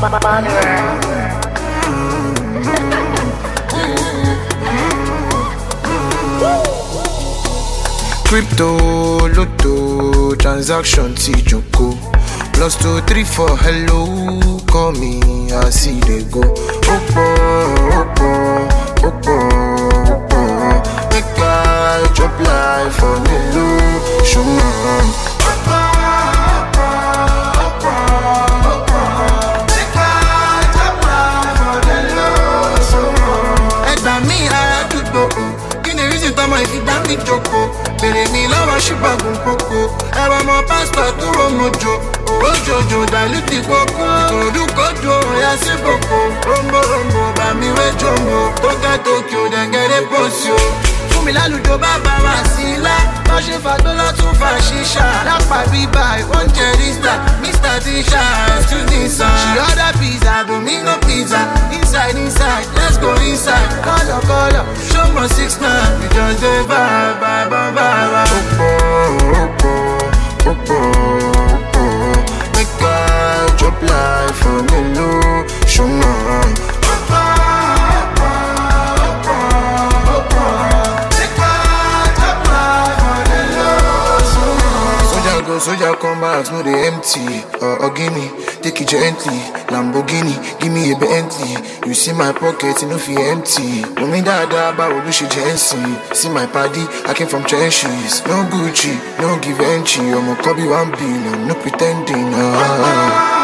Crypto, lotto, transaction, T-Joko. +234, hello, call me, I see they go. Oppo, make I drop life for the low, show me. If you damn me joko, bere mi lọ́wọ́ ṣùgbọ́n kókó. Ẹ̀rọ ọmọ pásítọ̀ tó rọ mojo, owó jojo dàlúti kókó. Ìkòròdú kojú ọ̀yà sí kòkó. Rombo bá mi wé jombo, tó ká Tokyo dẹ̀gẹ̀dẹ̀ pọ̀sí o. Fún mi lálùjọ bàbá wa sí ilá, wọ́n ṣe fàtó lọ́tún fà ṣíṣà. Lápá bíbá oúnjẹ rísítà, Mr. Tisha, excuse me sir. She order pizza, Domino pizza, inside, let's go inside. Color, show me 6'9", we just dey vibe. Oppo, make I drop life for me low, show me. Soldier come back, no they empty. Or gimme, take it gently. Lamborghini, give me a Bentley. You see my pocket, you know feel empty. No me dada, but we should Jensen. See my party, I came from trenches. No Gucci, no give entry. I'm a Kobe 1 billion, no pretending.